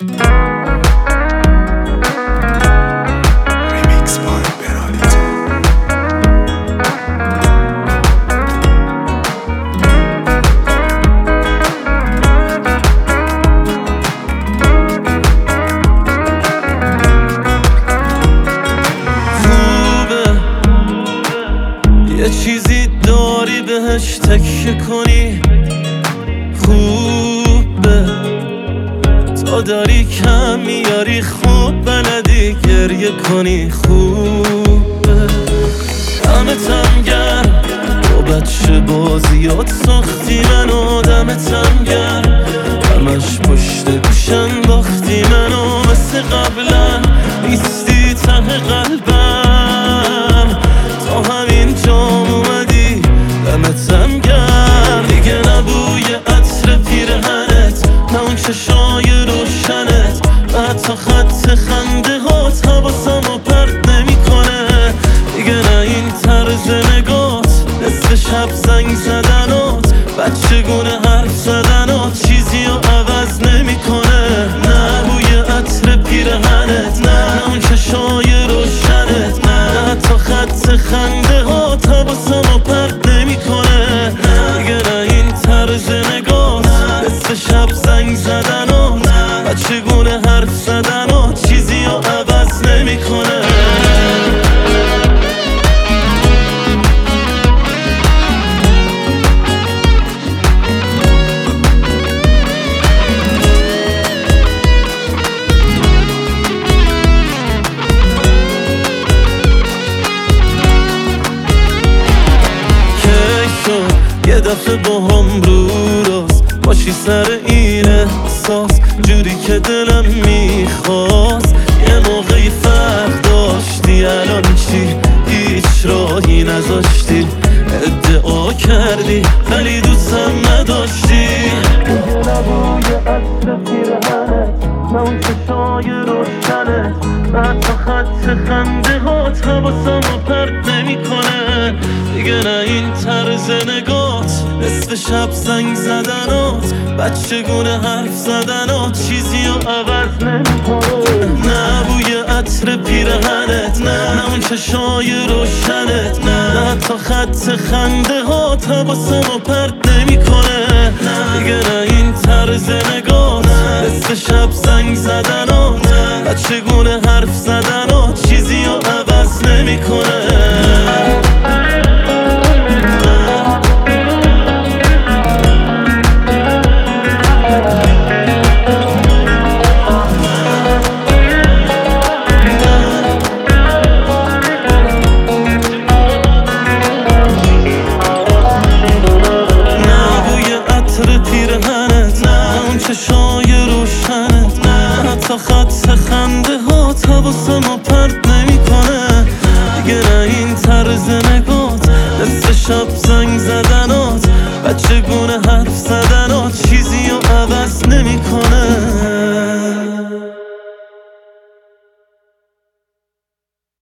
یه چیزی داری بهش تکیه کنی، خوبه تا داری کم میاری، خوب بلدی گریه کنی، خوبه دمتم گرم با بچه بازیات ساختی منو، دمتم گرم همش پشت گوش انداختی منو، مثل قبلا نیستی ته قلبم، تا همین جام اومدی دمتم گرم، دیگه نبوی عطر پیرهنت، نه اون چشای روشنت، نه حتی خط خنده هات حواسمو پرت نمیکنه، دیگه نه این طرز نگات، نصف شب زنگ زدنات، بچگونه حرف زدنات چیزی رو عوض نمیکنه، نه بوی عطر پیرهنت، نه اون چشای روشنت، نه حتی خط خنده هات حواسمو پرت نمیکنه، دیگه نه این طرز نگات، نصف شب زنگ زدنات، بچگونه حرف زدنات چیزی رو عوض نمیکنه. یه دفعه با هم رو راست باشی سر این احساس، جوری که دلم میخواست، یه موقعی فرق داشتی، الان چی؟ هیچ راهی نذاشتی، ادعا کردی ولی دوستم نداشتی، دیگه نبوی عطر پیرهنت، نه اون چشای روشنت، نه حتی خط خنده هات حواسمو پرت نمیکنه، دیگه نه این طرز نگات، نصف شب زنگ زدنات، بچگونه حرف زدنات چیزی رو عوض نمیکنه، نه بوی عطر پیرهنت، نه اون چشای روشنت، نه حتی خط خنده هات حواسمو پرت نمیکنه، دیگه نه این طرز نگات، نصف شب زنگ زدنات، بچگونه حرف زدنات چیزی رو عوض نمیکنه. چشای روشنت، نه حتی خط خنده هات حواسمو پرت نمیکنه، دیگه نه این طرز نگات، نصف شب زنگ زدنات، بچگونه حرف زدنات